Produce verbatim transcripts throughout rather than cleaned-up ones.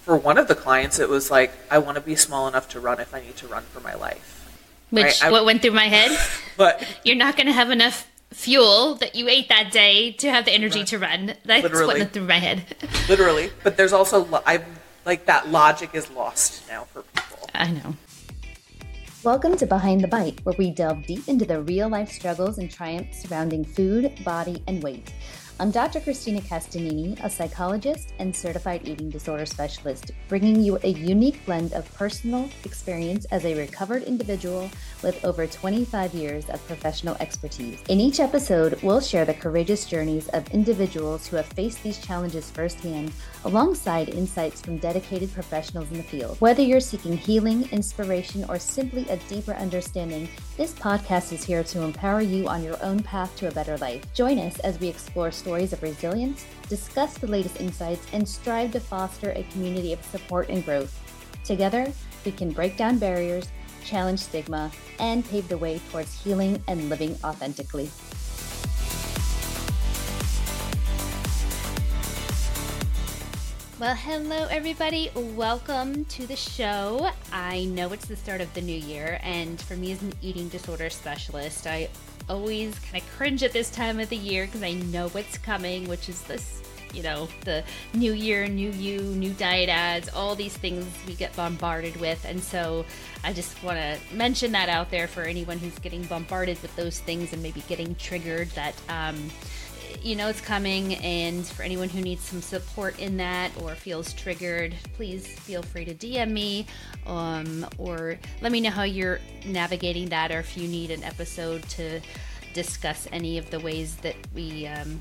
for one of the clients, it was like, I want to be small enough to run if I need to run for my life. Which, right? I, what went through my head? But you're not going to have enough fuel that you ate that day to have the energy right. to run. That's Literally. what went through my head. Literally. But there's also, I like that logic is lost now for people. I know. Welcome to Behind the Bite, where we delve deep into the real-life struggles and triumphs surrounding food, body, and weight. I'm Doctor Christina Castanini, a psychologist and certified eating disorder specialist, bringing you a unique blend of personal experience as a recovered individual with over twenty-five years of professional expertise. In each episode, we'll share the courageous journeys of individuals who have faced these challenges firsthand, alongside insights from dedicated professionals in the field. Whether you're seeking healing, inspiration, or simply a deeper understanding, this podcast is here to empower you on your own path to a better life. Join us as we explore stories of resilience, discuss the latest insights, and strive to foster a community of support and growth. Together, we can break down barriers, challenge stigma, and pave the way towards healing and living authentically. Well, hello everybody. Welcome to the show. I know it's the start of the new year, and for me as an eating disorder specialist, I always kind of cringe at this time of the year because I know what's coming, which is this, you know, the new year, new you, new diet ads, all these things we get bombarded with. And so I just want to mention that out there for anyone who's getting bombarded with those things and maybe getting triggered that, um, you know, it's coming. And for anyone who needs some support in that or feels triggered, please feel free to D M me um, or let me know how you're navigating that, or if you need an episode to discuss any of the ways that we um,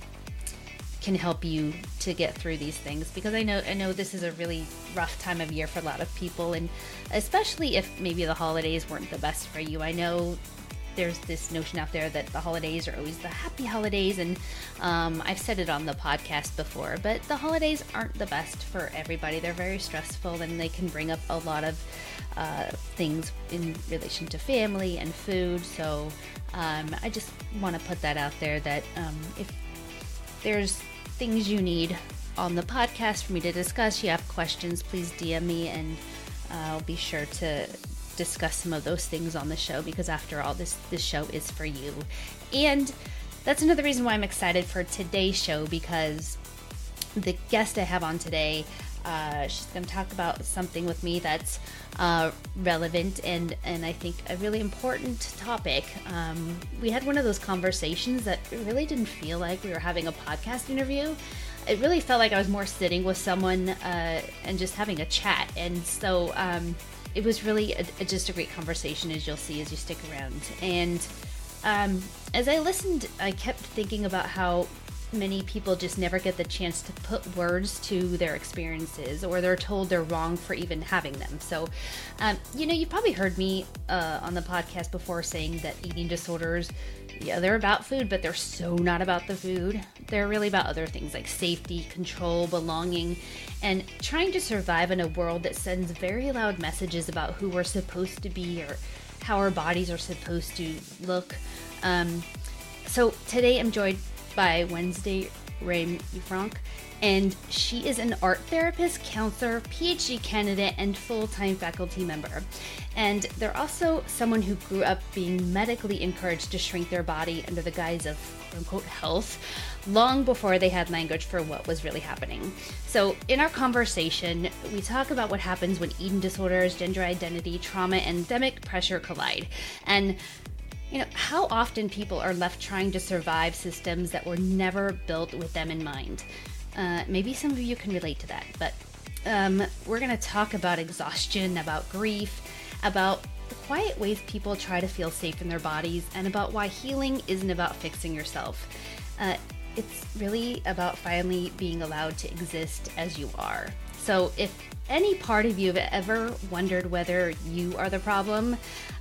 can help you to get through these things, because I know I know this is a really rough time of year for a lot of people, and especially if maybe the holidays weren't the best for you. I know there's this notion out there that the holidays are always the happy holidays, and um, I've said it on the podcast before, but the holidays aren't the best for everybody. They're very stressful, and they can bring up a lot of uh, things in relation to family and food. So um, I just want to put that out there, that um, if there's things you need on the podcast for me to discuss, you have questions, please D M me, and uh, I'll be sure to discuss some of those things on the show, because after all, this this show is for you. And that's another reason why I'm excited for today's show, because the guest I have on today, uh, she's going to talk about something with me that's uh, relevant and, and I think a really important topic. Um, we had one of those conversations that really didn't feel like we were having a podcast interview. It really felt like I was more sitting with someone uh, and just having a chat. And so um, it was really a, a, just a great conversation, as you'll see as you stick around. And um, as I listened, I kept thinking about how many people just never get the chance to put words to their experiences, or they're told they're wrong for even having them. So, um, you know, you've probably heard me uh, on the podcast before saying that eating disorders, yeah, they're about food, but they're so not about the food. They're really about other things like safety, control, belonging, and trying to survive in a world that sends very loud messages about who we're supposed to be or how our bodies are supposed to look. Um, so today I'm joined by Wednesday Ray-Franck, and she is an art therapist, counselor, P H D candidate, and full-time faculty member. And they're also someone who grew up being medically encouraged to shrink their body under the guise of quote-unquote health, long before they had language for what was really happening. So in our conversation, we talk about what happens when eating disorders, gender identity, trauma, and systemic pressure collide. And you know, how often people are left trying to survive systems that were never built with them in mind. Uh, maybe some of you can relate to that, but um, we're going to talk about exhaustion, about grief, about the quiet ways people try to feel safe in their bodies, and about why healing isn't about fixing yourself. Uh, it's really about finally being allowed to exist as you are. So if any part of you have ever wondered whether you are the problem,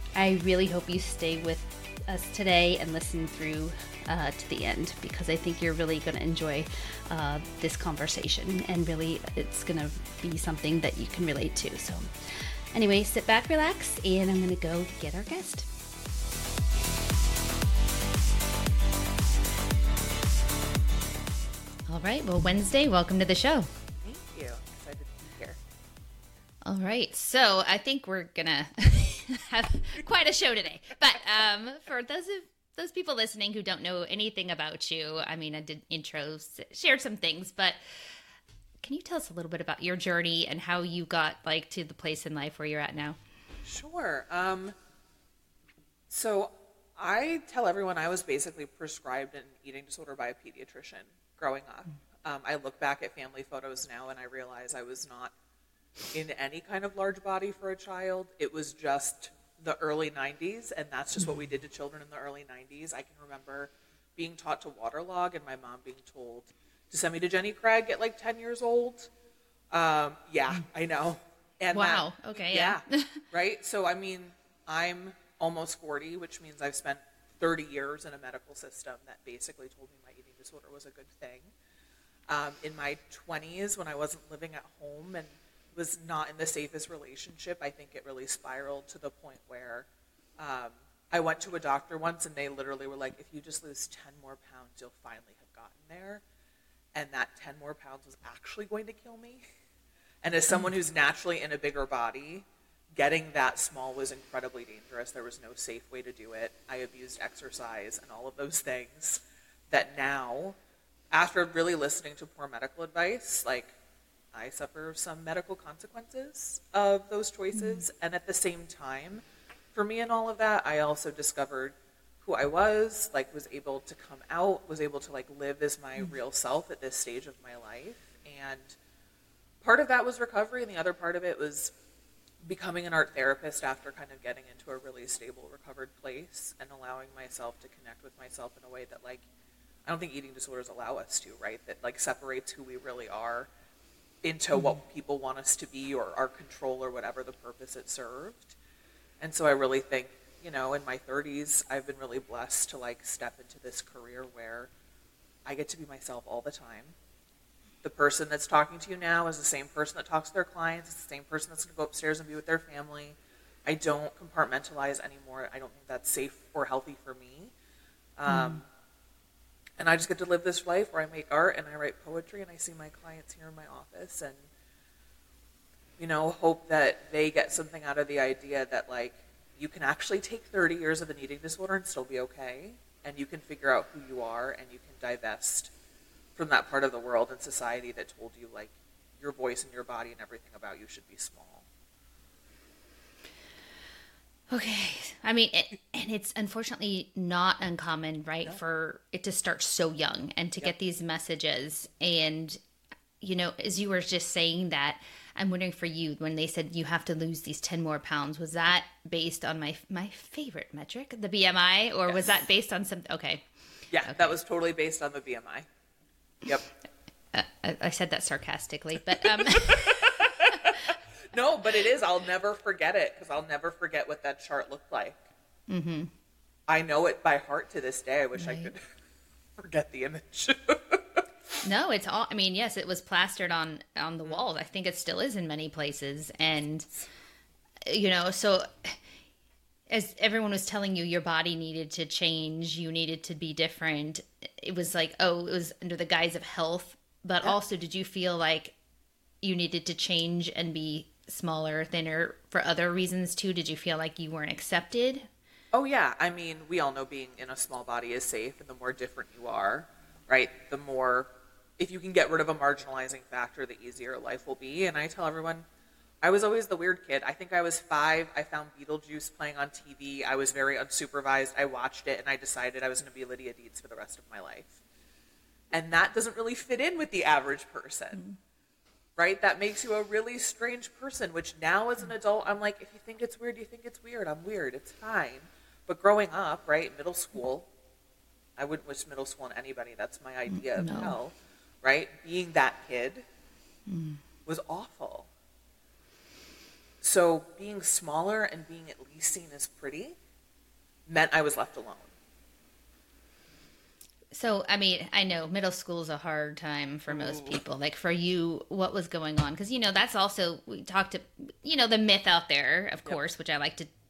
I really hope you stay with us today and listen through uh, to the end, because I think you're really going to enjoy uh, this conversation, and really it's going to be something that you can relate to. So anyway, sit back, relax, and I'm going to go get our guest. All right, well, Wednesday, welcome to the show. Thank you. Excited to be here. All right. So I think we're going to have quite a show today. But um, for those of those people listening who don't know anything about you, I mean, I did intros, shared some things, but can you tell us a little bit about your journey and how you got like to the place in life where you're at now? Sure. Um, so I tell everyone I was basically prescribed an eating disorder by a pediatrician growing up. Um, I look back at family photos now and I realize I was not in any kind of large body for a child. It was just the early nineties, and that's just what we did to children in the early nineties. I can remember being taught to waterlog and my mom being told to send me to Jenny Craig at like ten years old. Um, yeah, I know. And wow. That, okay. Yeah. Yeah. Right. So, I mean, I'm almost forty, which means I've spent thirty years in a medical system that basically told me my eating disorder was a good thing. Um, in my twenties, when I wasn't living at home and was not in the safest relationship, I think it really spiraled to the point where um, I went to a doctor once and they literally were like, if you just lose ten more pounds, you'll finally have gotten there. And that ten more pounds was actually going to kill me. And as someone who's naturally in a bigger body, getting that small was incredibly dangerous. There was no safe way to do it. I abused exercise and all of those things that now, after really listening to poor medical advice, like, I suffer some medical consequences of those choices. Mm-hmm. And at the same time, for me in all of that, I also discovered who I was, like was able to come out, was able to like live as my mm-hmm. real self at this stage of my life. And part of that was recovery, and the other part of it was becoming an art therapist after kind of getting into a really stable, recovered place and allowing myself to connect with myself in a way that like, I don't think eating disorders allow us to, right? That like separates who we really are into mm-hmm. what people want us to be, or our control, or whatever the purpose it served. And so I really think, you know, in my thirties, I've been really blessed to like step into this career where I get to be myself all the time. The person that's talking to you now is the same person that talks to their clients. It's the same person that's going to go upstairs and be with their family. I don't compartmentalize anymore. I don't think that's safe or healthy for me. Um, mm. And I just get to live this life where I make art and I write poetry and I see my clients here in my office and, you know, hope that they get something out of the idea that, like, you can actually take thirty years of an eating disorder and still be okay. And you can figure out who you are and you can divest from that part of the world and society that told you, like, your voice and your body and everything about you should be small. Okay. I mean, it, and it's unfortunately not uncommon, right, no. for it to start so young and to yep. get these messages. And, you know, as you were just saying that, I'm wondering for you, when they said you have to lose these ten more pounds, was that based on my my favorite metric, the B M I, or yes. was that based on something? Okay. Yeah, okay. That was totally based on the B M I. Yep. Uh, I, I said that sarcastically, but... Um, no, but it is. I'll never forget it because I'll never forget what that chart looked like. Mm-hmm. I know it by heart to this day. I wish right. I could forget the image. No, it's all, I mean, yes, it was plastered on, on the walls. I think it still is in many places. And, you know, so as everyone was telling you, your body needed to change, you needed to be different. It was like, oh, it was under the guise of health. But yeah. also, did you feel like you needed to change and be smaller, thinner for other reasons too? Did you feel like you weren't accepted? Oh, yeah. I mean, we all know being in a small body is safe. And the more different you are, right, the more... if you can get rid of a marginalizing factor, the easier life will be. And I tell everyone, I was always the weird kid. I think I was five. I found Beetlejuice playing on T V. I was very unsupervised. I watched it, and I decided I was going to be Lydia Deetz for the rest of my life. And that doesn't really fit in with the average person, mm-hmm. right? That makes you a really strange person, which now as an adult, I'm like, if you think it's weird, you think it's weird. I'm weird. It's fine. But growing up, right, middle school, I wouldn't wish middle school on anybody. That's my idea of no. hell. Right? Being that kid mm. was awful. So being smaller and being at least seen as pretty meant I was left alone. So, I mean, I know middle school is a hard time for most Ooh. people. Like for you, what was going on? Because, you know, that's also, we talked to, you know, the myth out there, of yep. course, which I like to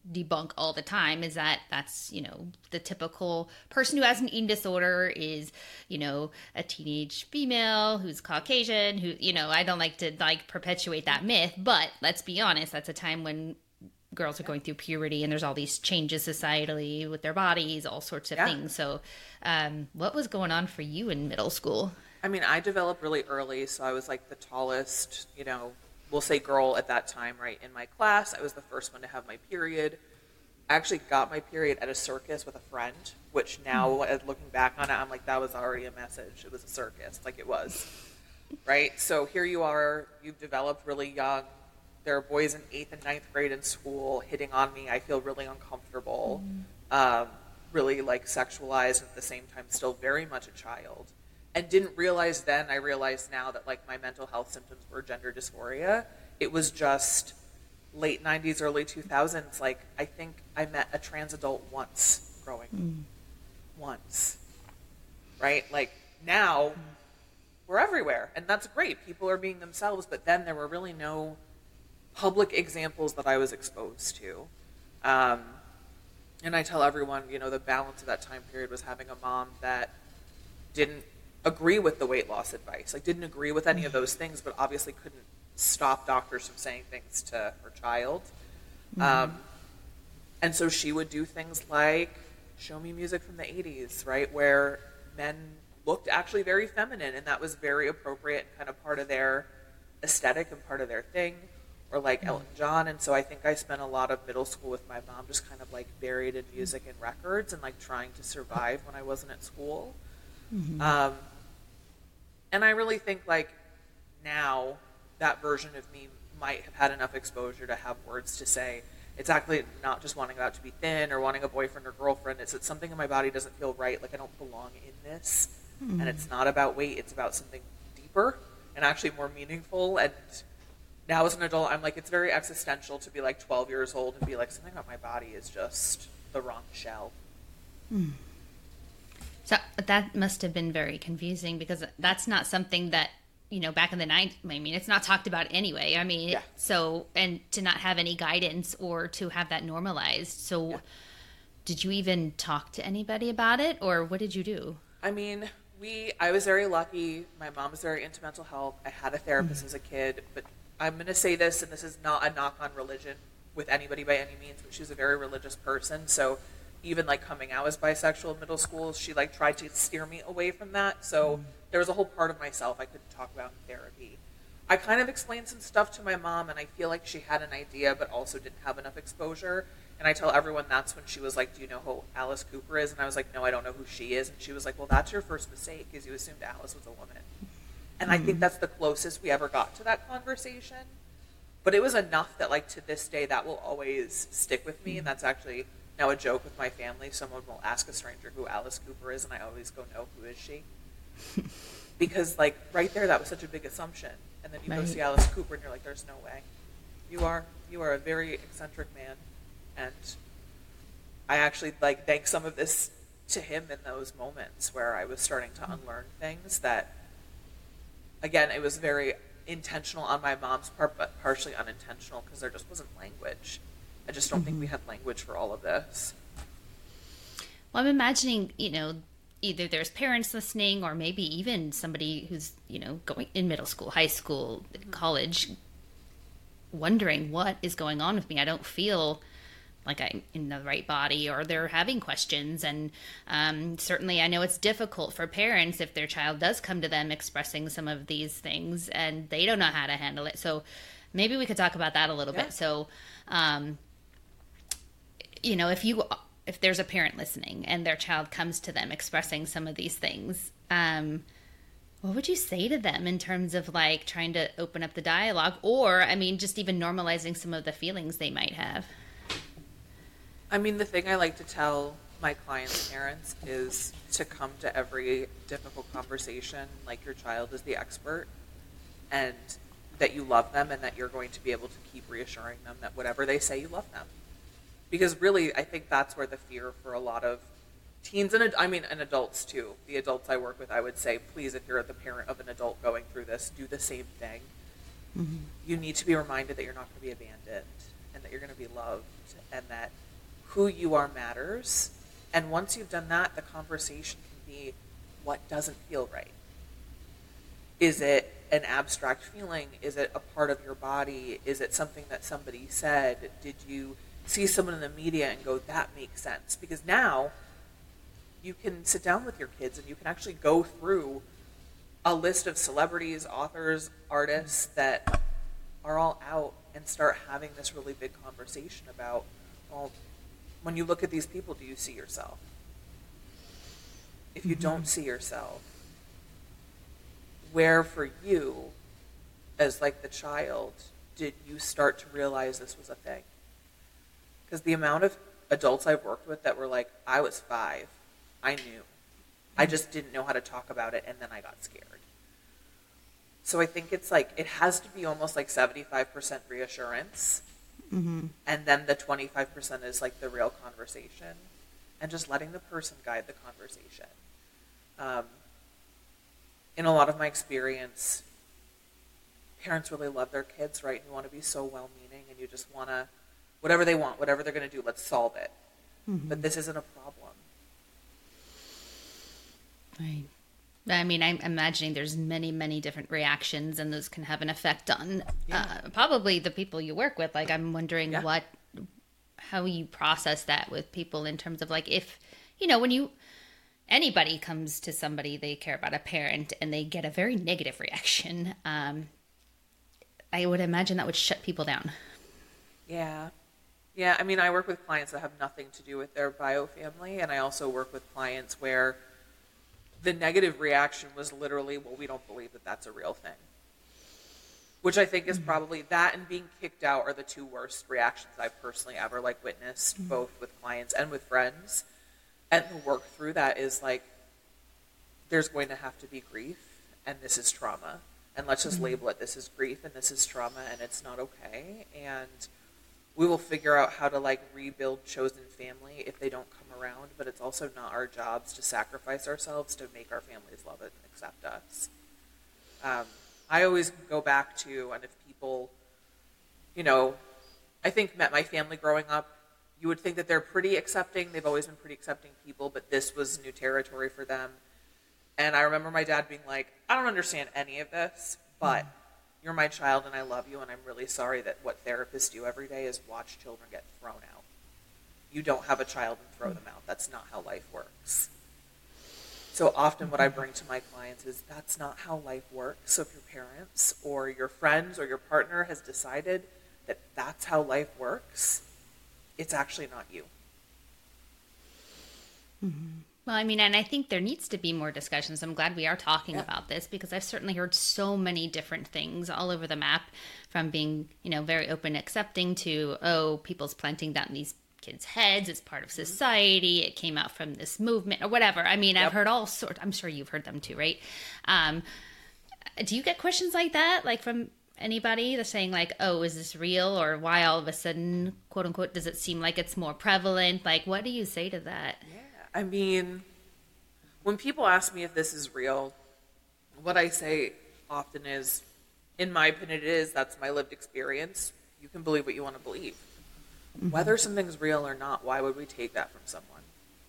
debunk all the time is that that's, you know, the typical person who has an eating disorder is, you know, a teenage female who's Caucasian, who, you know, I don't like to like perpetuate that myth, but let's be honest, that's a time when girls are going through puberty and there's all these changes societally with their bodies, all sorts of Yeah. things. So um, what was going on for you in middle school? I mean, I developed really early, so I was like the tallest, you know, we'll say girl at that time, right, in my class. I was the first one to have my period. I actually got my period at a circus with a friend, which now, mm-hmm. looking back on it, I'm like, that was already a message. It was a circus, like it was, right? So here you are, you've developed really young. There are boys in eighth and ninth grade in school hitting on me. I feel really uncomfortable, mm-hmm. um, really like sexualized, and at the same time still very much a child. And didn't realize then, I realize now that like my mental health symptoms were gender dysphoria. It was just late nineties, early two thousands. Like I think I met a trans adult once growing up. Mm. Once. Right? Like now, mm. we're everywhere. And that's great. People are being themselves. But then there were really no public examples that I was exposed to. Um, and I tell everyone, you know, the balance of that time period was having a mom that didn't agree with the weight loss advice. Like didn't agree with any of those things, but obviously couldn't stop doctors from saying things to her child. Mm-hmm. Um, and so she would do things like show me music from the eighties, right? Where men looked actually very feminine, and that was very appropriate and kind of part of their aesthetic and part of their thing. Or like mm-hmm. Elton John. And so I think I spent a lot of middle school with my mom just kind of like buried in music and records and like trying to survive when I wasn't at school. Mm-hmm. Um, and I really think like now that version of me might have had enough exposure to have words to say it's actually not just wanting out to be thin or wanting a boyfriend or girlfriend. It's that something in my body doesn't feel right. Like I don't belong in this. Mm-hmm. And it's not about weight. It's about something deeper and actually more meaningful. And now as an adult, I'm like, it's very existential to be like twelve years old and be like, something about my body is just the wrong shell. Mm. So that must have been very confusing because that's not something that, you know, back in the nineties, I mean, it's not talked about anyway. I mean, yeah. so, and to not have any guidance or to have that normalized. So yeah. Did you even talk to anybody about it or what did you do? I mean, we, I was very lucky. My mom was very into mental health. I had a therapist mm-hmm. as a kid, but I'm going to say this, and this is not a knock on religion with anybody by any means, but she's a very religious person. So even like coming out as bisexual in middle school, she like tried to steer me away from that. So mm. there was a whole part of myself I couldn't talk about in therapy. I kind of explained some stuff to my mom, and I feel like she had an idea, but also didn't have enough exposure. And I tell everyone that's when she was like, do you know who Alice Cooper is? And I was like, no, I don't know who she is. And she was like, well, that's your first mistake, is you assumed Alice was a woman. And mm. I think that's the closest we ever got to that conversation. But it was enough that like to this day, that will always stick with me. And that's actually now a joke with my family. Someone will ask a stranger who Alice Cooper is, and I always go, no, who is she? Because like right there, that was such a big assumption. And then you right. go see Alice Cooper and you're like, there's no way. You are, you are a very eccentric man. And I actually like thank some of this to him in those moments where I was starting to unlearn things that, again, it was very intentional on my mom's part, but partially unintentional because there just wasn't language. I just don't mm-hmm. think we had language for all of this. Well, I'm imagining, you know, either there's parents listening or maybe even somebody who's, you know, going in middle school, high school, mm-hmm. college, wondering what is going on with me. I don't feel like I'm in the right body, or they're having questions. And um, certainly I know it's difficult for parents if their child does come to them expressing some of these things and they don't know how to handle it. So maybe we could talk about that a little yeah. bit. So, um, you know, if you, if there's a parent listening and their child comes to them expressing some of these things, um, what would you say to them in terms of like trying to open up the dialogue, or, I mean, just even normalizing some of the feelings they might have? I mean, the thing I like to tell my clients' parents is to come to every difficult conversation like your child is the expert, and that you love them and that you're going to be able to keep reassuring them that whatever they say, you love them. Because really, I think that's where the fear for a lot of teens and, I mean, and adults too, the adults I work with, I would say, please, if you're the parent of an adult going through this, do the same thing. Mm-hmm. You need to be reminded that you're not going to be abandoned. and that you're going to be loved and that who you are matters. And once you've done that, the conversation can be, what doesn't feel right? Is it an abstract feeling? Is it a part of your body? Is it something that somebody said? Did you see someone in the media and go, that makes sense? Because now you can sit down with your kids and you can actually go through a list of celebrities, authors, artists that are all out and start having this really big conversation about, well, when you look at these people, do you see yourself? If you mm-hmm. don't see yourself, where for you, as like the child, did you start to realize this was a thing? Because the amount of adults I've worked with that were like, I was five, I knew. I just didn't know how to talk about it, and then I got scared. So I think it's like, it has to be almost like seventy-five percent reassurance, mm-hmm. and then the twenty-five percent is like the real conversation, and just letting the person guide the conversation. Um, in a lot of my experience, parents really love their kids, right? You want to be so well-meaning, and you just want to, whatever they want, whatever they're going to do, let's solve it. Mm-hmm. But this isn't a problem. Right. I mean, I'm imagining there's many, many different reactions, and those can have an effect on yeah. uh, probably the people you work with. Like, I'm wondering yeah. what, how you process that with people in terms of like, if, you know, when you, anybody comes to somebody they care about, a parent, and they get a very negative reaction, um, I would imagine that would shut people down. Yeah. Yeah. I mean, I work with clients that have nothing to do with their bio family, and I also work with clients where the negative reaction was literally, well, we don't believe that that's a real thing. Which I think is mm-hmm. probably, that and being kicked out are the two worst reactions I've personally ever like witnessed, mm-hmm. both with clients and with friends. And the work through that is like, there's going to have to be grief, and this is trauma. And let's just mm-hmm. label it, this is grief and this is trauma, and it's not okay. And we will figure out how to like rebuild chosen family if they don't come around, but it's also not our jobs to sacrifice ourselves to make our families love it and accept us. Um, I always go back to, and if people, you know, I think met my family growing up, you would think that they're pretty accepting. They've always been pretty accepting people, but this was new territory for them. And I remember my dad being like, I don't understand any of this, but mm. you're my child and I love you, and I'm really sorry that what therapists do every day is watch children get thrown out. You don't have a child and throw them out. That's not how life works. So often what I bring to my clients is that's not how life works. So if your parents or your friends or your partner has decided that that's how life works, it's actually not you. Mm-hmm. Well, I mean, and I think there needs to be more discussions. I'm glad we are talking yeah. about this, because I've certainly heard so many different things all over the map, from being, you know, very open, accepting to, oh, people's planting that in these kids' heads. It's part of society. It came out from this movement or whatever. I mean, yep. I've heard all sorts. I'm sure you've heard them too, right? Um, do you get questions like that, like from anybody that's saying like, oh, is this real? Or why all of a sudden, quote unquote, does it seem like it's more prevalent? Like, what do you say to that? Yeah. I mean, when people ask me if this is real, what I say often is, in my opinion, it is. That's my lived experience. You can believe what you want to believe. Mm-hmm. Whether something's real or not, why would we take that from someone?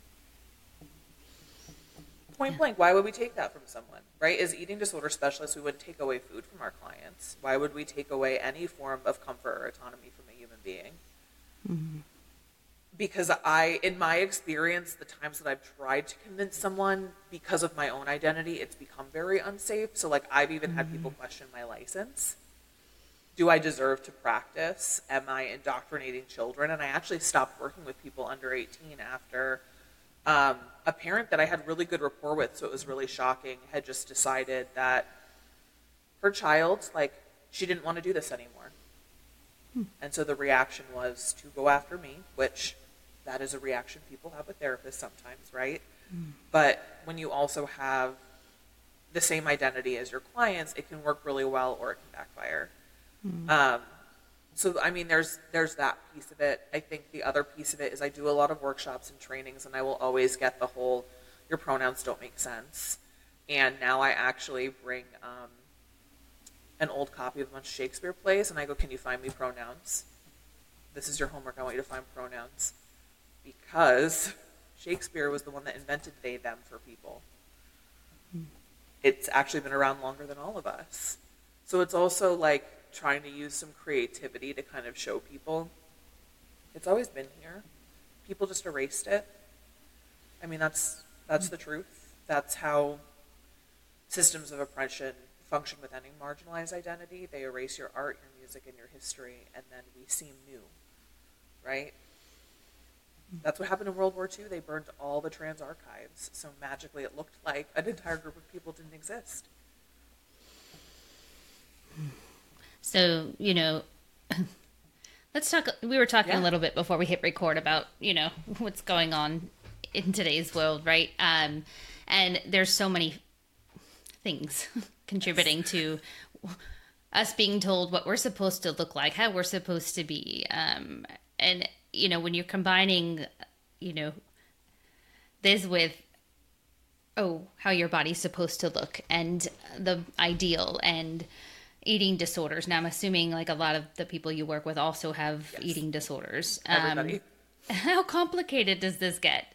Point blank, why would we take that from someone, right? As eating disorder specialists, we wouldn't take away food from our clients. Why would we take away any form of comfort or autonomy from a human being? Mm-hmm. Because I, in my experience, the times that I've tried to convince someone because of my own identity, it's become very unsafe. So like, I've even mm-hmm. had people question my license. Do I deserve to practice? Am I indoctrinating children? And I actually stopped working with people under eighteen after um, a parent that I had really good rapport with, so it was really shocking, had just decided that her child, like, she didn't want to do this anymore. Hmm. And so the reaction was to go after me, which that is a reaction people have with therapists sometimes, right? Mm. But when you also have the same identity as your clients, it can work really well or it can backfire. Mm. Um, so, I mean, there's there's that piece of it. I think the other piece of it is I do a lot of workshops and trainings, and I will always get the whole, your pronouns don't make sense. And now I actually bring um, an old copy of a bunch of Shakespeare plays, and I go, can you find me pronouns? this is your homework. I want you to find pronouns. Because Shakespeare was the one that invented they, them for people. It's actually been around longer than all of us. So it's also like trying to use some creativity to kind of show people it's always been here. People just erased it. I mean, that's that's the truth. That's how systems of oppression function with any marginalized identity. They erase your art, your music, and your history, and then we seem new, right? That's what happened in World War Two. They burned all the trans archives. So magically it looked like an entire group of people didn't exist. So, you know, let's talk, we were talking Yeah. a little bit before we hit record about, you know, what's going on in today's world, right? Um, and there's so many things contributing to us being told what we're supposed to look like, how we're supposed to be. Um, and, you know, when you're combining, you know, this with, oh, how your body's supposed to look and the ideal and eating disorders. Now, I'm assuming like a lot of the people you work with also have Yes. eating disorders. Everybody. Um, how complicated does this get?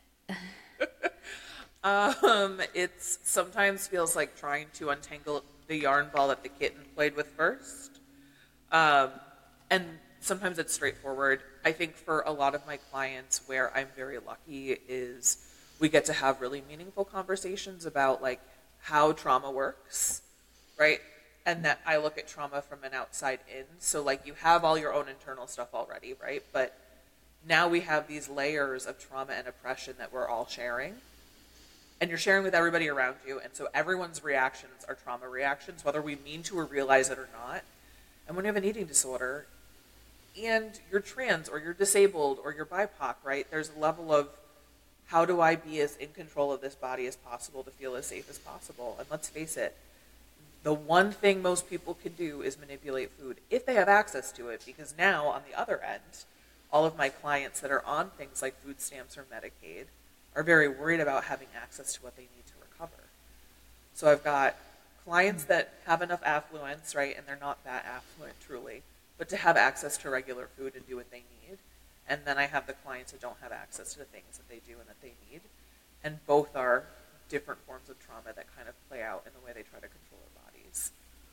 Um, it's sometimes feels like trying to untangle the yarn ball that the kitten played with first. Um, and sometimes it's straightforward. I think for a lot of my clients where I'm very lucky is we get to have really meaningful conversations about like how trauma works, right? And that I look at trauma from an outside in. So like you have all your own internal stuff already, right? But now we have these layers of trauma and oppression that we're all sharing. And you're sharing with everybody around you. And so everyone's reactions are trauma reactions, whether we mean to or realize it or not. And when you have an eating disorder and you're trans or you're disabled or you're B I P O C, right? There's a level of how do I be as in control of this body as possible to feel as safe as possible? And let's face it, the one thing most people can do is manipulate food if they have access to it. Because now on the other end, all of my clients that are on things like food stamps or Medicaid are very worried about having access to what they need to recover. So I've got clients that have enough affluence, right, and they're not that affluent truly, but to have access to regular food and do what they need. And then I have the clients who don't have access to the things that they do and that they need. And both are different forms of trauma that kind of play out in the way they try to control their bodies.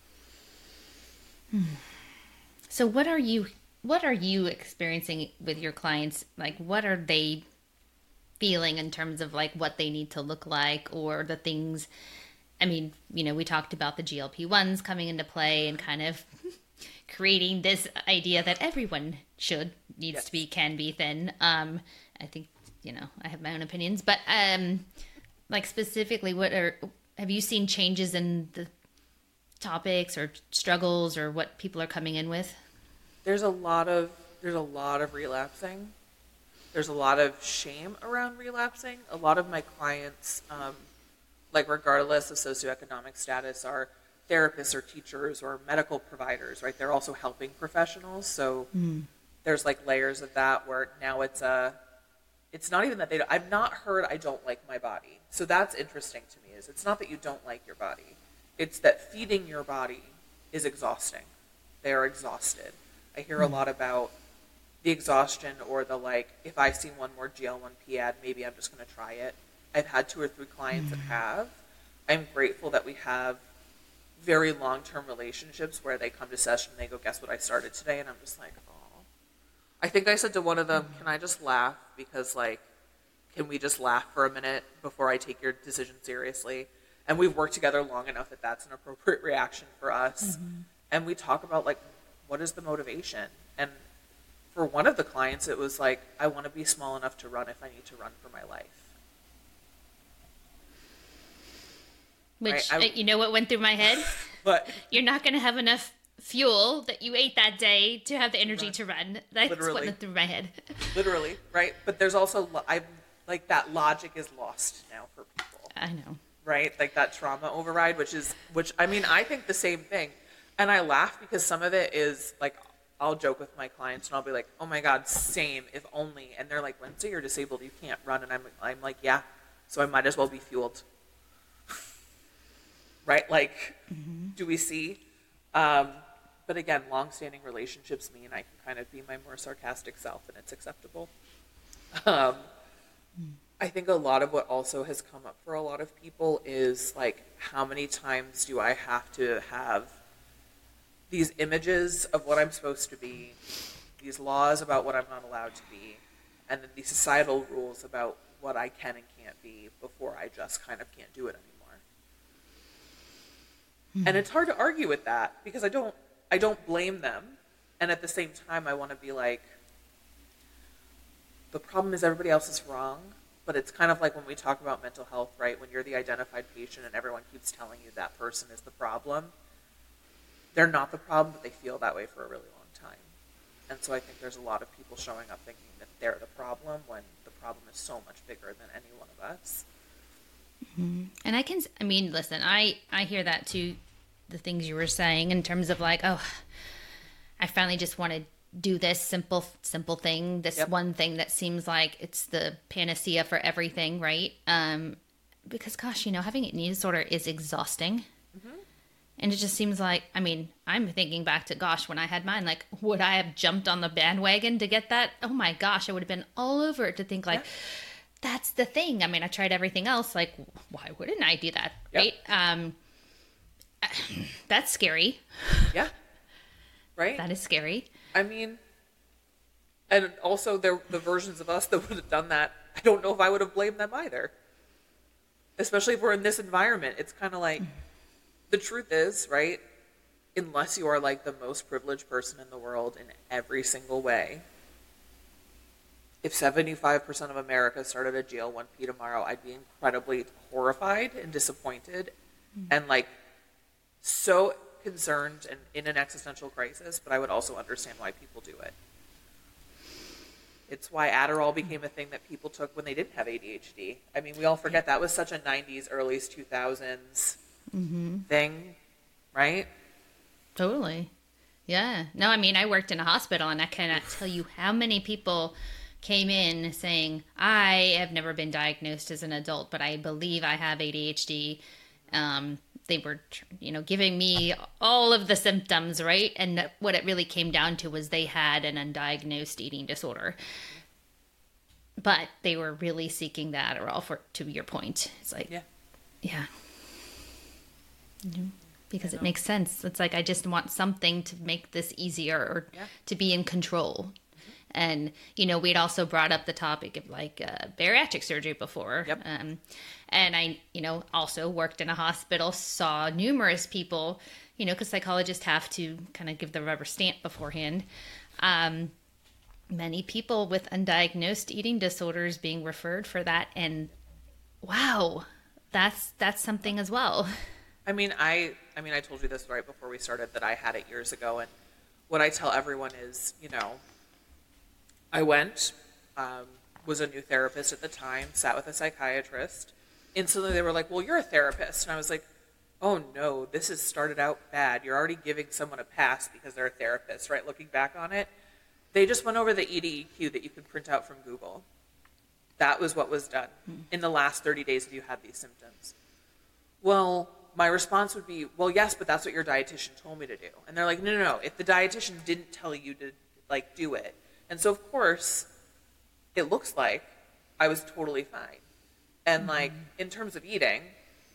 So what are you what are you experiencing with your clients? Like what are they feeling in terms of like what they need to look like or the things, I mean, you know, we talked about the G L P ones coming into play and kind of creating this idea that everyone should, needs Yes. to be, can be thin. Um, I think, you know, I have my own opinions, but um, like specifically what are, have you seen changes in the topics or struggles or what people are coming in with? There's a lot of there's a lot of relapsing. There's a lot of shame around relapsing. A lot of my clients, um, like regardless of socioeconomic status, are therapists or teachers or medical providers, right? They're also helping professionals. So mm. there's like layers of that where now it's a, it's not even that they, I've not heard I don't like my body. So that's interesting to me is it's not that you don't like your body. It's that feeding your body is exhausting. They are exhausted. I hear mm. a lot about the exhaustion or the like, if I see one more G L one P ad, maybe I'm just going to try it. I've had two or three clients mm. that have. I'm grateful that we have very long-term relationships where they come to session and they go, guess what I started today? And I'm just like, oh. I think I said to one of them, can I just laugh? Because like, can we just laugh for a minute before I take your decision seriously? And we've worked together long enough that that's an appropriate reaction for us. Mm-hmm. And we talk about like, what is the motivation? And for one of the clients, it was like, I want to be small enough to run if I need to run for my life. Which, right? I, you know what went through my head? But you're not going to have enough fuel that you ate that day to have the energy run. to run. That's Literally. what went through my head. Literally, right? But there's also, I like that logic is lost now for people. I know. Right? Like that trauma override, which is, which, I mean, I think the same thing. And I laugh because some of it is like, I'll joke with my clients and I'll be like, oh my God, same, if only. And they're like, Lindsay, you're disabled, you can't run. And I'm, I'm like, yeah, so I might as well be fueled. Right? Like, mm-hmm. do we see? Um, but again, long-standing relationships mean I can kind of be my more sarcastic self and it's acceptable. Um, I think a lot of what also has come up for a lot of people is like, how many times do I have to have these images of what I'm supposed to be, these laws about what I'm not allowed to be, and then these societal rules about what I can and can't be before I just kind of can't do it anymore. Mm-hmm. And it's hard to argue with that because I don't, I don't blame them. And at the same time, I want to be like, the problem is everybody else is wrong. But it's kind of like when we talk about mental health, right? When you're the identified patient and everyone keeps telling you that person is the problem, they're not the problem, but they feel that way for a really long time. And so I think there's a lot of people showing up thinking that they're the problem when the problem is so much bigger than any one of us. Mm-hmm. And I can, I mean, listen, I, I hear that too, the things you were saying in terms of like, oh, I finally just want to do this simple, simple thing, this yep. one thing that seems like it's the panacea for everything, right? Um, because gosh, you know, having an eating disorder is exhausting. Mm-hmm. And it just seems like, I mean, I'm thinking back to, gosh, when I had mine, like, would I have jumped on the bandwagon to get that? Oh my gosh, I would have been all over it to think like, yep. that's the thing. I mean, I tried everything else. Like, why wouldn't I do that? Yep. Right? Um, that's scary. Yeah. Right? That is scary. I mean, and also there the versions of us that would have done that, I don't know if I would have blamed them either. Especially if we're in this environment. It's kind of like, the truth is, right, unless you are like the most privileged person in the world in every single way, if seventy-five percent of America started a G L one P tomorrow, I'd be incredibly horrified and disappointed mm. and like so concerned and in an existential crisis, but I would also understand why people do it. It's why Adderall became a thing that people took when they didn't have A D H D. I mean, we all forget that was such a nineties, early two thousands mm-hmm. thing, right? Totally. Yeah. No, I mean, I worked in a hospital and I cannot tell you how many people came in saying, I have never been diagnosed as an adult, but I believe I have A D H D. Um, they were, you know, giving me all of the symptoms, right? And what it really came down to was they had an undiagnosed eating disorder. But they were really seeking the Adderall for, to your point. It's like, yeah. Yeah. Mm-hmm. Because it makes sense. It's like, I just want something to make this easier or yeah. to be in control. And, you know, we'd also brought up the topic of like uh, bariatric surgery before. Yep. Um, and I, you know, also worked in a hospital, saw numerous people, you know, because psychologists have to kind of give the rubber stamp beforehand. Um, many people with undiagnosed eating disorders being referred for that. And wow, that's, that's something as well. I mean, I, I mean, I told you this right before we started that I had it years ago. And what I tell everyone is, you know, I went, um, was a new therapist at the time, sat with a psychiatrist. Instantly they were like, well, you're a therapist. And I was like, oh no, this has started out bad. You're already giving someone a pass because they're a therapist, right? Looking back on it, they just went over the E D E Q that you can print out from Google. That was what was done in the last thirty days if you had these symptoms. Well, my response would be, well, yes, but that's what your dietitian told me to do. And they're like, no, no, no. If the dietitian didn't tell you to like do it. And so, of course, it looks like I was totally fine. And, like, mm-hmm. in terms of eating,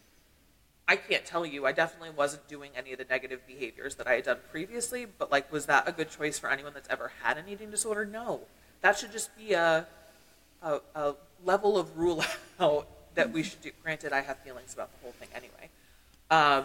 I can't tell you. I definitely wasn't doing any of the negative behaviors that I had done previously. But, like, was that a good choice for anyone that's ever had an eating disorder? No. That should just be a, a, a level of rule out that we should do. Granted, I have feelings about the whole thing anyway. Um,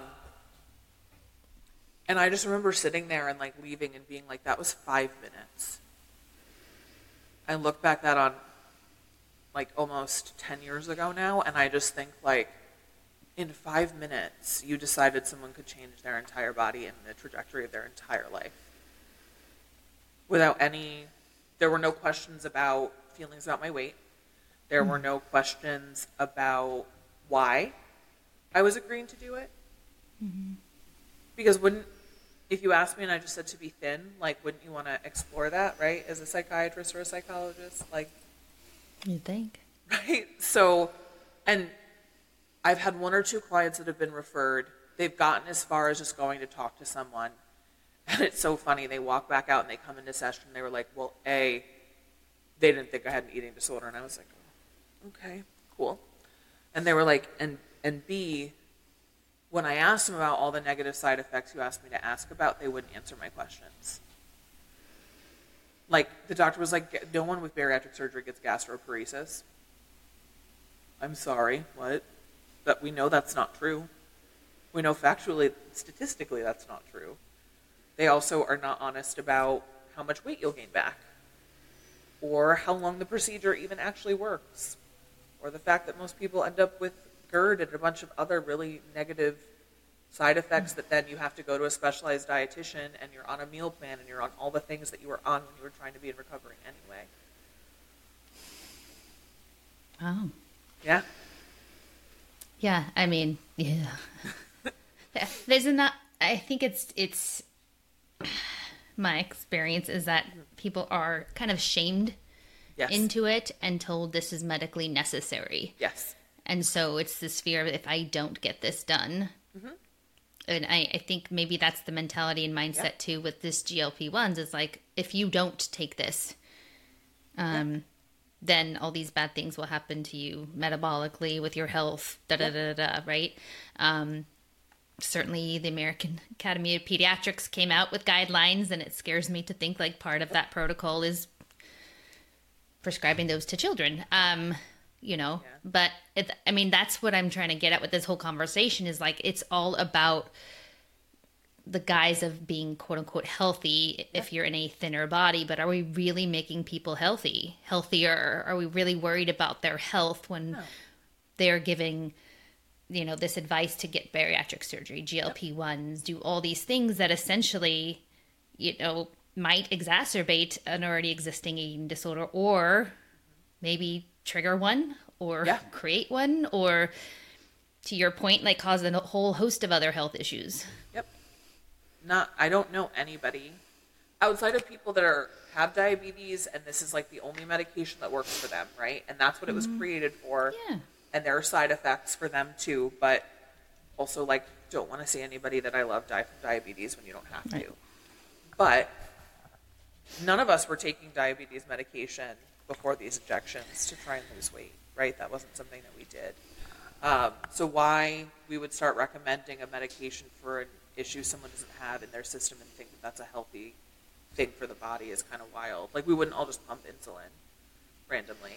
and I just remember sitting there and, like, leaving and being like, that was five minutes. I look back that on like almost ten years ago now, and I just think like in five minutes you decided someone could change their entire body and the trajectory of their entire life. Without any, there were no questions about feelings about my weight. There mm-hmm. were no questions about why I was agreeing to do it. Mm-hmm. Because wouldn't, if you asked me and I just said to be thin, like, wouldn't you want to explore that, right? As a psychiatrist or a psychologist, like. You'd think. Right? So, and I've had one or two clients that have been referred. They've gotten as far as just going to talk to someone. And it's so funny. They walk back out and they come into session and they were like, well, A, they didn't think I had an eating disorder. And I was like, oh, okay, cool. And they were like, and, and B, when I asked them about all the negative side effects you asked me to ask about, they wouldn't answer my questions. Like, the doctor was like, no one with bariatric surgery gets gastroparesis. I'm sorry, what? But we know that's not true. We know factually, statistically, that's not true. They also are not honest about how much weight you'll gain back, or how long the procedure even actually works, or the fact that most people end up with GERD and a bunch of other really negative side effects that then you have to go to a specialized dietitian and you're on a meal plan and you're on all the things that you were on when you were trying to be in recovery anyway. Oh. Yeah. Yeah, I mean, yeah. There's not, I think it's, it's, my experience is that people are kind of shamed Yes. into it and told this is medically necessary. Yes. And so it's this fear of if I don't get this done. Mm-hmm. And I, I think maybe that's the mentality and mindset yep. too with this G L P ones is like, if you don't take this, um, yep. then all these bad things will happen to you metabolically with your health, da da da da, right? Um, certainly the American Academy of Pediatrics came out with guidelines, and it scares me to think like part of that protocol is prescribing those to children. Um, you know, yeah. but it, I mean, that's what I'm trying to get at with this whole conversation is like, it's all about the guise of being quote unquote healthy yeah. if you're in a thinner body, but are we really making people healthy, healthier? Are we really worried about their health when no. they're giving, you know, this advice to get bariatric surgery, G L P ones, do all these things that essentially, you know, might exacerbate an already existing eating disorder or maybe trigger one or yeah. create one or, to your point, like cause a whole host of other health issues. Yep. Not, I don't know anybody outside of people that are have diabetes and this is like the only medication that works for them, right? And that's what it was mm-hmm. created for. Yeah. And there are side effects for them too, but also like don't want to see anybody that I love die from diabetes when you don't have right. to. But none of us were taking diabetes medication before these injections to try and lose weight, right? That wasn't something that we did. Um, so why we would start recommending a medication for an issue someone doesn't have in their system and think that that's a healthy thing for the body is kind of wild. Like we wouldn't all just pump insulin randomly.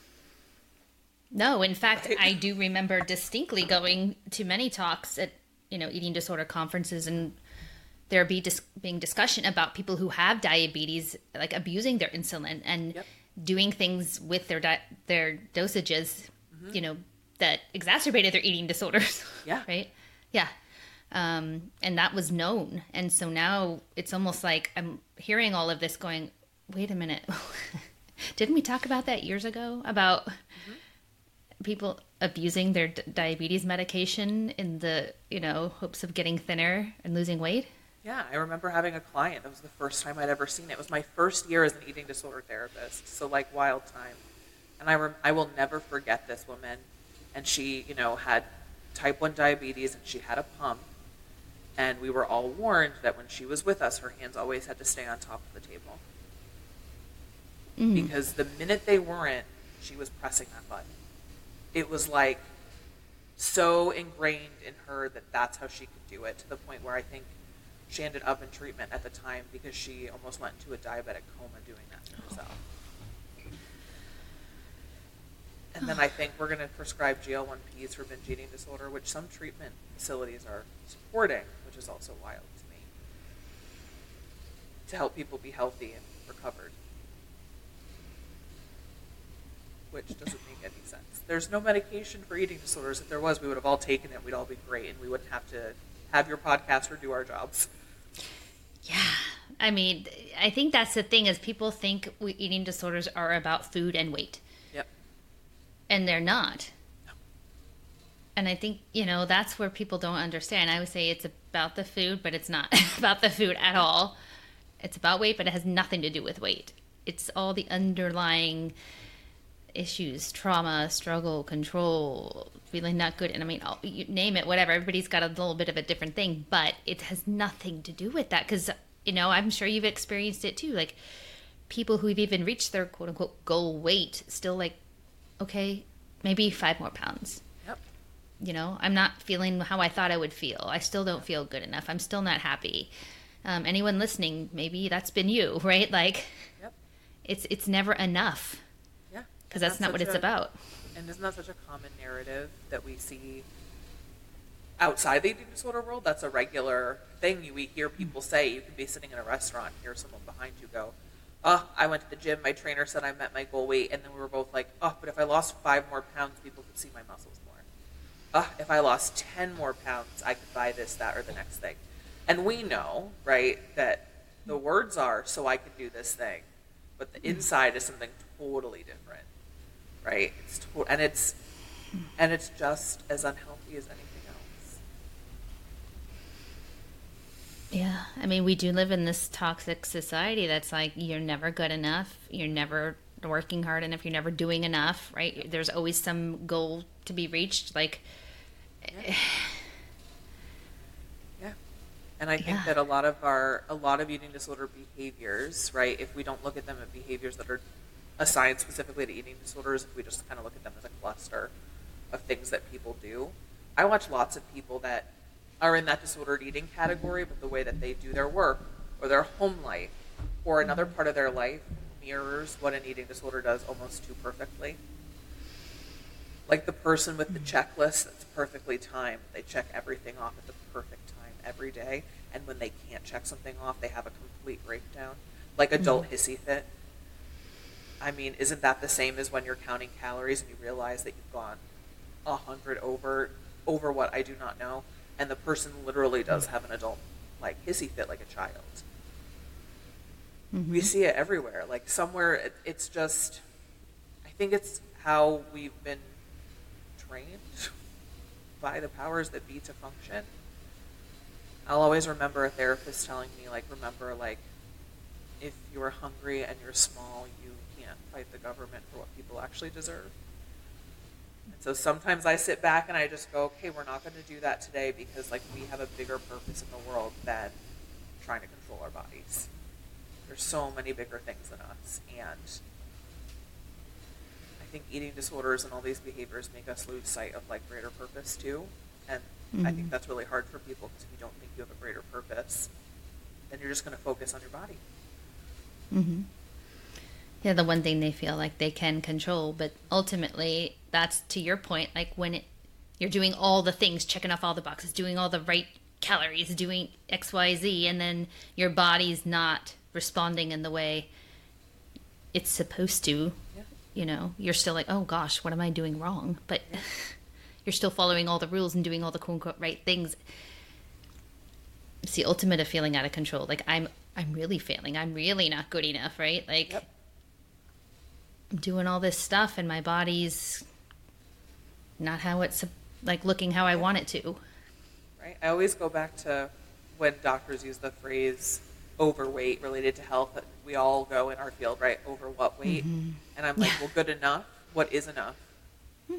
No, in fact, right? I do remember distinctly going to many talks at, you know, eating disorder conferences and there be dis- being discussion about people who have diabetes, like abusing their insulin and yep. doing things with their di- their dosages, mm-hmm. you know, that exacerbated their eating disorders. Yeah. Right? Yeah. Um, and that was known. And so now it's almost like I'm hearing all of this going, wait a minute. Didn't we talk about that years ago? About mm-hmm. people abusing their d- diabetes medication in the, you know, hopes of getting thinner and losing weight? Yeah, I remember having a client. That was the first time I'd ever seen it. It was my first year as an eating disorder therapist, so like wild time. And I rem- I will never forget this woman. And she, you know, had type one diabetes and she had a pump. And we were all warned that when she was with us, her hands always had to stay on top of the table. Mm. Because the minute they weren't, she was pressing that button. It was like so ingrained in her that that's how she could do it, to the point where I think she ended up in treatment at the time because she almost went into a diabetic coma doing that to herself. And then I think we're going to prescribe G L one Ps for binge eating disorder, which some treatment facilities are supporting, which is also wild to me, to help people be healthy and recovered, which doesn't make any sense. There's no medication for eating disorders. If there was, we would have all taken it. We'd all be great, and we wouldn't have to have your podcast or do our jobs. Yeah. I mean, I think that's the thing is people think we, eating disorders are about food and weight. Yep. And they're not. No. And I think, you know, that's where people don't understand. I would say it's about the food, but it's not about the food at all. It's about weight, but it has nothing to do with weight. It's all the underlying issues, trauma, struggle, control, feeling not good. And I mean, all, you name it, whatever. Everybody's got a little bit of a different thing, but it has nothing to do with that. Because you know, I'm sure you've experienced it too. Like people who've even reached their quote unquote goal weight still like, okay, maybe five more pounds. Yep. You know, I'm not feeling how I thought I would feel. I still don't feel good enough. I'm still not happy. Um, anyone listening, maybe that's been you, right? Like, Yep. it's it's never enough. Yeah. Because And that's not what such it's a- about. And isn't that such a common narrative that we see outside the eating disorder world? That's a regular thing you we hear people say. You can be sitting in a restaurant, hear someone behind you go, "Oh, I went to the gym. My trainer said I met my goal weight," and then we were both like, "Oh, but if I lost five more pounds, people could see my muscles more. Oh, if I lost ten more pounds, I could buy this, that, or the next thing." And we know, right, that the words are, "So I can do this thing," but the inside is something totally different. Right? It's to- and it's and it's just as unhealthy as anything else. Yeah. I mean, we do live in this toxic society that's like, you're never good enough. You're never working hard enough. You're never doing enough, right? There's always some goal to be reached. Like, Yeah. Yeah. And I think Yeah. that a lot of our a lot of eating disorder behaviors, right, if we don't look at them as behaviors that are assigned specifically to eating disorders, if we just kind of look at them as a cluster of things that people do. I watch lots of people that are in that disordered eating category, but the way that they do their work or their home life or another part of their life mirrors what an eating disorder does almost too perfectly. Like the person with the checklist that's perfectly timed, they check everything off at the perfect time every day, and when they can't check something off, they have a complete breakdown. Like adult hissy fit. I mean, isn't that the same as when you're counting calories and you realize that you've gone a hundred over over what I do not know, and the person literally does have an adult like hissy fit like a child. mm-hmm. We see it everywhere. Like somewhere, it, it's just. I think it's how we've been trained by the powers that be to function. I'll always remember a therapist telling me, like, remember, like, if you're hungry and you're small, you can't fight the government for what people actually deserve. And so sometimes I sit back and I just go, okay, we're not going to do that today because, like, we have a bigger purpose in the world than trying to control our bodies. There's so many bigger things than us, and I think eating disorders and all these behaviors make us lose sight of, like, greater purpose too. And mm-hmm. I think that's really hard for people because if you don't think you have a greater purpose, then you're just going to focus on your body. Mm-hmm. Yeah, the one thing they feel like they can control, but ultimately, that's to your point, like when it, you're doing all the things, checking off all the boxes, doing all the right calories, doing X, Y, Z, and then your body's not responding in the way it's supposed to. Yeah. You know, you're still like, oh gosh, what am I doing wrong? But yeah. You're still following all the rules and doing all the quote unquote right things. It's the ultimate of feeling out of control. Like I'm, I'm really failing. I'm really not good enough, right? Like yep. I'm doing all this stuff and my body's not how it's like looking how I want it to. Right. I always go back to when doctors use the phrase overweight related to health. That we all go in our field, right? Over what weight? Mm-hmm. And I'm like, yeah. Well, good enough. What is enough? Hmm.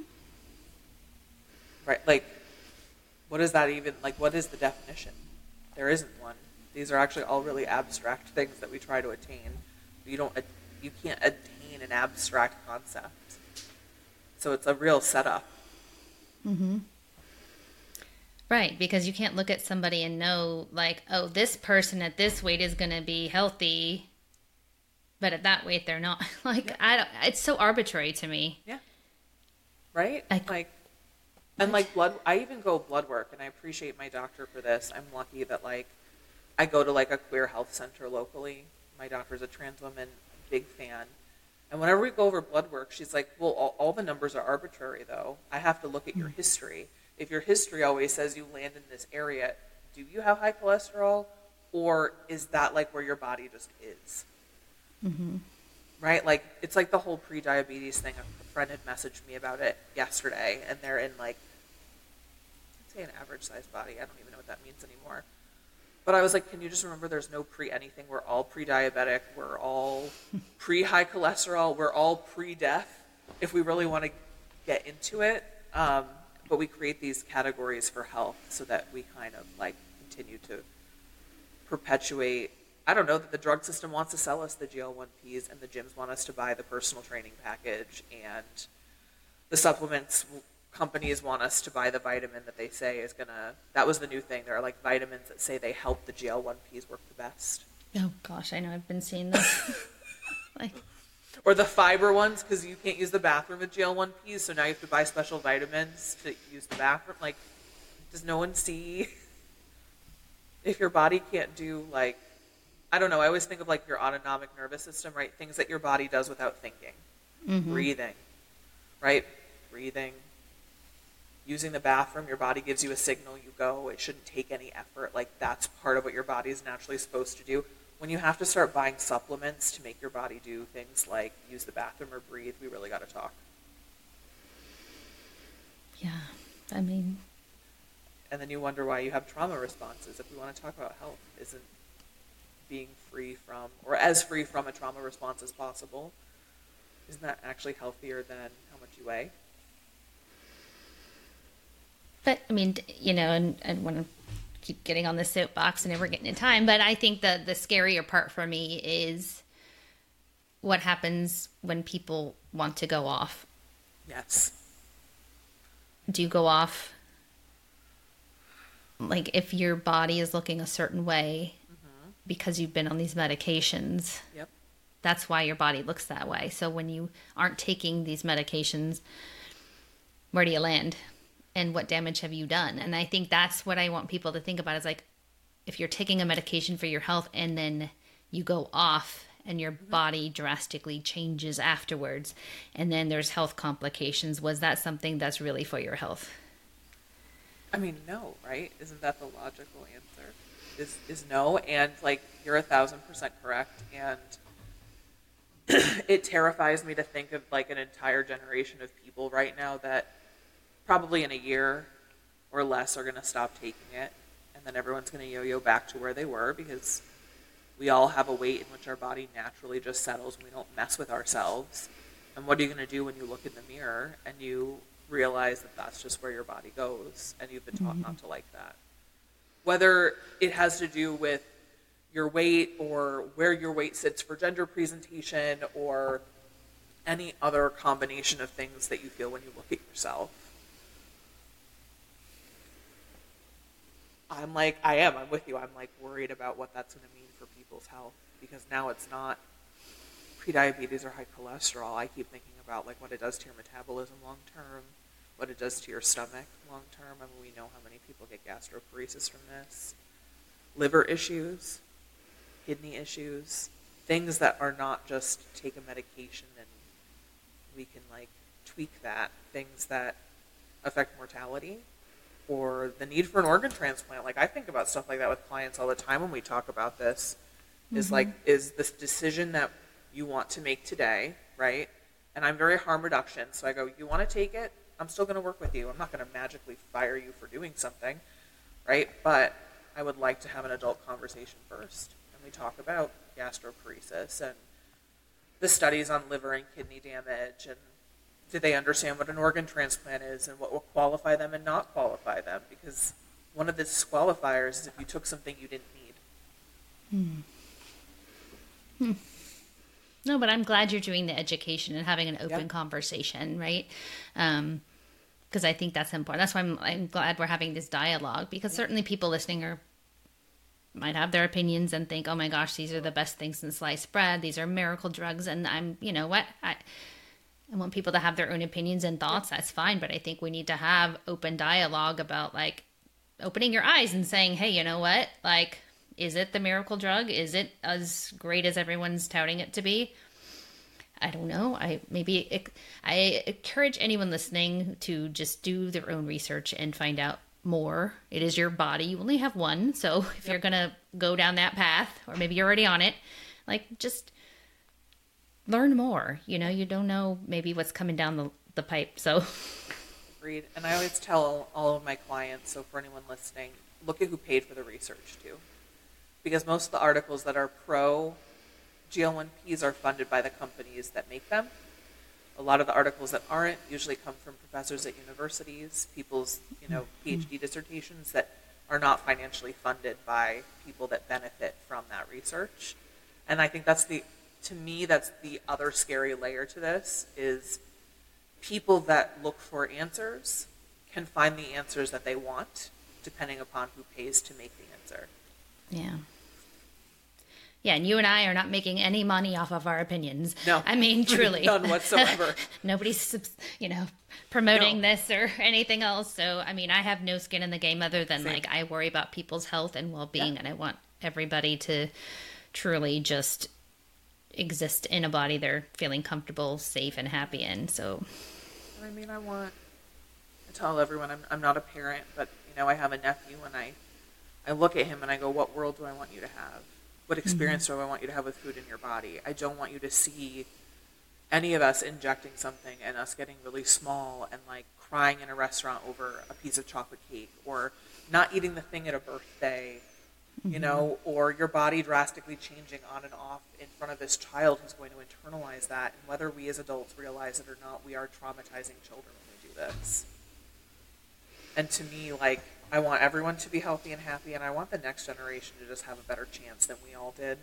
Right. Like, what is that even? Like, what is the definition? There isn't one. These are actually all really abstract things that we try to attain. You don't. You can't attain an abstract concept. So it's a real setup. Mm-hmm. Right, because you can't look at somebody and know, like, oh, this person at this weight is going to be healthy, but at that weight they're not. Like, yeah. I don't. It's so arbitrary to me. Yeah. Right. I, like, and like blood. I even go blood work, and I appreciate my doctor for this. I'm lucky that like, I go to like a queer health center locally. My doctor's a trans woman, big fan. And whenever we go over blood work, she's like, well, all, all the numbers are arbitrary, though. I have to look at your history. If your history always says you land in this area, do you have high cholesterol? Or is that like where your body just is? Mm-hmm. Right? Like, it's like the whole pre-diabetes thing. A friend had messaged me about it yesterday, and they're in like, I'd say an average-sized body. I don't even know what that means anymore. But I was like, can you just remember there's no pre-anything? We're all pre-diabetic. We're all pre-high cholesterol. We're all pre-death if we really want to get into it. Um, but we create these categories for health so that we kind of like continue to perpetuate I don't know, that the drug system wants to sell us the G L one Ps and the gyms want us to buy the personal training package and the supplements companies want us to buy the vitamin that they say is going to, that was the new thing. There are like vitamins that say they help the G L one Ps work the best. Oh gosh, I know, I've been seeing this. Like, or the fiber ones, because you can't use the bathroom with G L one Ps, so now you have to buy special vitamins to use the bathroom. Like, does no one see if your body can't do, like, I don't know, I always think of like your autonomic nervous system, right? Things that your body does without thinking. Mm-hmm. Breathing, right? Breathing. Using the bathroom, your body gives you a signal, you go. It shouldn't take any effort. Like, that's part of what your body is naturally supposed to do. When you have to start buying supplements to make your body do things like use the bathroom or breathe, we really got to talk. Yeah, I mean... And then you wonder why you have trauma responses. If we want to talk about health, isn't being free from, or as free from a trauma response as possible, isn't that actually healthier than how much you weigh? But, I mean, you know, and I want to keep getting on the soapbox and never getting in time, but I think the, the scarier part for me is what happens when people want to go off. Yes. Do you go off? Like, if your body is looking a certain way mm-hmm. because you've been on these medications, yep. that's why your body looks that way. So when you aren't taking these medications, where do you land? And what damage have you done? And I think that's what I want people to think about is like, if you're taking a medication for your health and then you go off and your mm-hmm. body drastically changes afterwards, and then there's health complications, was that something that's really for your health? I mean, no, right? Isn't that the logical answer? Is is no, and like, you're a thousand percent correct, and it terrifies me to think of like an entire generation of people right now that probably in a year or less are going to stop taking it, and then everyone's going to yo-yo back to where they were, because we all have a weight in which our body naturally just settles and we don't mess with ourselves. And what are you going to do when you look in the mirror and you realize that that's just where your body goes, and you've been taught mm-hmm. not to like that? Whether it has to do with your weight or where your weight sits for gender presentation or any other combination of things that you feel when you look at yourself. I'm like, I am, I'm with you. I'm like worried about what that's going to mean for people's health, because now it's not prediabetes or high cholesterol. I keep thinking about like what it does to your metabolism long term, what it does to your stomach long term. I mean, we know how many people get gastroparesis from this. Liver issues, kidney issues, things that are not just take a medication and we can like tweak that, things that affect mortality or the need for an organ transplant. Like, I think about stuff like that with clients all the time when we talk about this. Mm-hmm. Is like, is this decision that you want to make today, right? And I'm very harm reduction, so I go, you want to take it? I'm still going to work with you. I'm not going to magically fire you for doing something, right? But I would like to have an adult conversation first, and we talk about gastroparesis and the studies on liver and kidney damage, and do they understand what an organ transplant is and what will qualify them and not qualify them? Because one of the disqualifiers is if you took something you didn't need. Hmm. Hmm. No, but I'm glad you're doing the education and having an open Yep. conversation, right? Um, because I think that's important. That's why I'm, I'm glad we're having this dialogue, because certainly people listening are might have their opinions and think, oh my gosh, these are the best things in sliced bread. These are miracle drugs. And I'm, you know what, I, I want people to have their own opinions and thoughts. That's fine. But I think we need to have open dialogue about like opening your eyes and saying, hey, you know what, like, is it the miracle drug? Is it as great as everyone's touting it to be? I don't know. I maybe I encourage anyone listening to just do their own research and find out more. It is your body. You only have one. So if yep. you're going to go down that path, or maybe you're already on it, like, just learn more. You know, you don't know maybe what's coming down the, the pipe. So Agreed. And I always tell all of my clients, so for anyone listening, look at who paid for the research too. Because most of the articles that are pro G L one Ps are funded by the companies that make them. A lot of the articles that aren't usually come from professors at universities, people's, you know, PhD dissertations that are not financially funded by people that benefit from that research. And I think that's the, to me, that's the other scary layer to this, is people that look for answers can find the answers that they want, depending upon who pays to make the answer. Yeah. Yeah, and you and I are not making any money off of our opinions. No. I mean, truly. None whatsoever. Nobody's, you know, promoting No. this or anything else. So, I mean, I have no skin in the game other than, Same. like, I worry about people's health and well-being, Yeah. and I want everybody to truly just exist in a body they're feeling comfortable, safe, and happy in. So, I mean, I want, I tell everyone I'm, I'm not a parent, but, you know, I have a nephew, and I, I look at him and I go, what world do I want you to have? What experience mm-hmm. do I want you to have with food in your body? I don't want you to see any of us injecting something and us getting really small and like crying in a restaurant over a piece of chocolate cake, or not eating the thing at a birthday, mm-hmm. you know, or your body drastically changing on and off in front of this child who's going to internalize that. And whether we as adults realize it or not, we are traumatizing children when we do this. And to me, like, I want everyone to be healthy and happy, and I want the next generation to just have a better chance than we all did.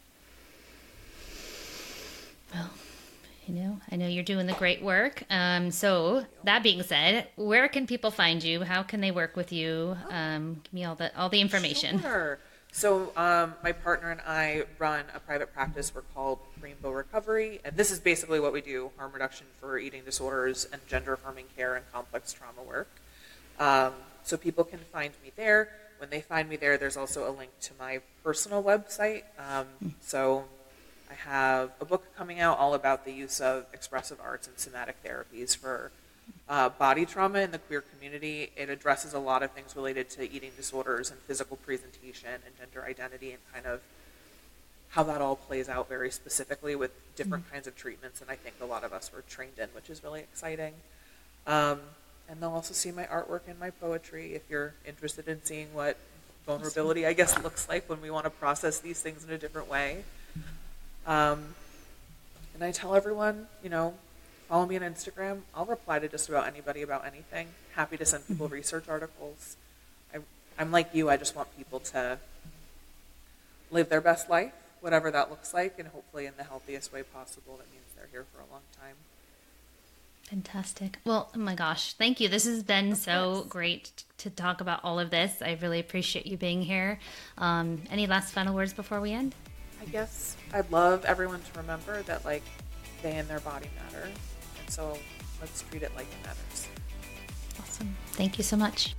Well, you know, I know you're doing the great work. Um, so that being said, where can people find you? How can they work with you? Um, give me all the all the information. Sure. So um, my partner and I run a private practice. We're called Rainbow Recovery, and this is basically what we do: harm reduction for eating disorders and gender-affirming care and complex trauma work. Um, so people can find me there. When they find me there, there's also a link to my personal website. Um, so I have a book coming out all about the use of expressive arts and somatic therapies for uh, body trauma in the queer community. It addresses a lot of things related to eating disorders and physical presentation and gender identity, and kind of how that all plays out very specifically with different mm-hmm. kinds of treatments. And I think a lot of us were trained in, which is really exciting. Um, And they'll also see my artwork and my poetry if you're interested in seeing what vulnerability, I guess, looks like when we want to process these things in a different way. Um, and I tell everyone, you know, follow me on Instagram. I'll reply to just about anybody about anything. Happy to send people research articles. I, I'm like you. I just want people to live their best life, whatever that looks like, and hopefully in the healthiest way possible. That means they're here for a long time. Fantastic. Well, oh my gosh, thank you. This has been so great to talk about all of this. I really appreciate you being here. Um, any last final words before we end? I guess I'd love everyone to remember that, like, they and their body matter. And so let's treat it like it matters. Awesome. Thank you so much.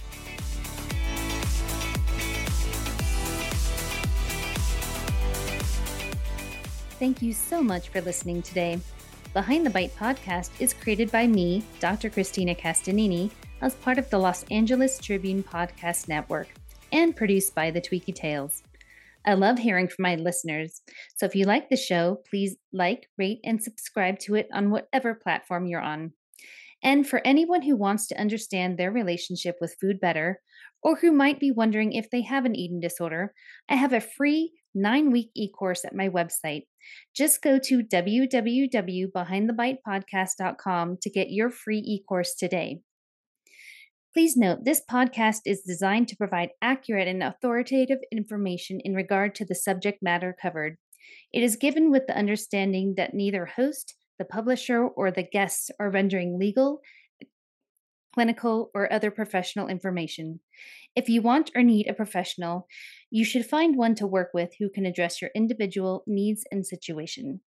Thank you so much for listening today. Behind the Bite podcast is created by me, Doctor Christina Castanini, as part of the Los Angeles Tribune Podcast Network, and produced by the Tweaky Tales. I love hearing from my listeners, so if you like the show, please like, rate, and subscribe to it on whatever platform you're on. And for anyone who wants to understand their relationship with food better, or who might be wondering if they have an eating disorder, I have a free nine-week e-course at my website. Just go to w w w dot behind the bite podcast dot com to get your free e-course today. Please note, this podcast is designed to provide accurate and authoritative information in regard to the subject matter covered. It is given with the understanding that neither host, the publisher, or the guests are rendering legal, clinical, or other professional information. If you want or need a professional, you should find one to work with who can address your individual needs and situation.